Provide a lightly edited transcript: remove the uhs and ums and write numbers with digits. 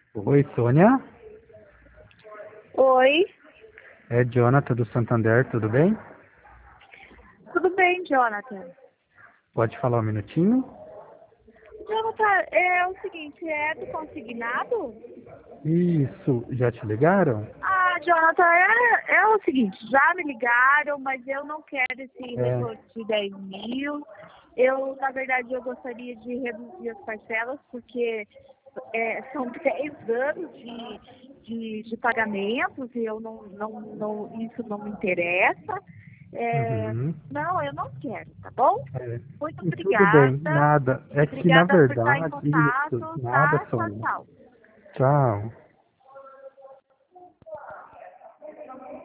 Oi, Sônia. Oi, É Jonathan do Santander, tudo bem? tudo bem, Jonathan? Pode falar um minutinho? Jonathan, é o seguinte, é do consignado? Isso, já te ligaram? Jonathan, é o seguinte, já me ligaram, mas eu não quero esse É. retorno de 10 mil. Na verdade, eu gostaria de reduzir as parcelas, porque são 10 anos de pagamentos e isso não me interessa. Uhum. Não, eu não quero, tá bom? É. Muito E tudo bem, obrigada. nada. É que na Obrigada por estar em verdade, isso, contato, nada, tá? Tchau, Sônia. tchau. Tchau.